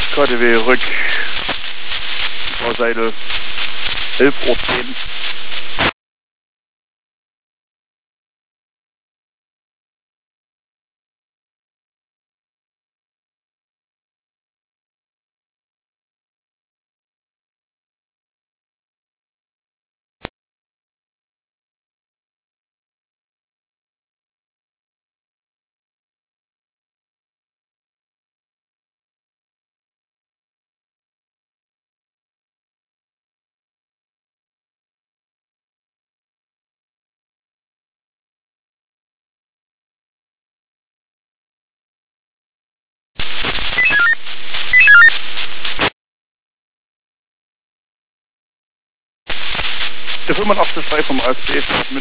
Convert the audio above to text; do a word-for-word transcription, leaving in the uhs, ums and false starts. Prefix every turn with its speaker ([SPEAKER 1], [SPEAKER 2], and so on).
[SPEAKER 1] F K D W rück, Bauseite elf Uhr zehn. Der fünfundachtzig drei vom A S B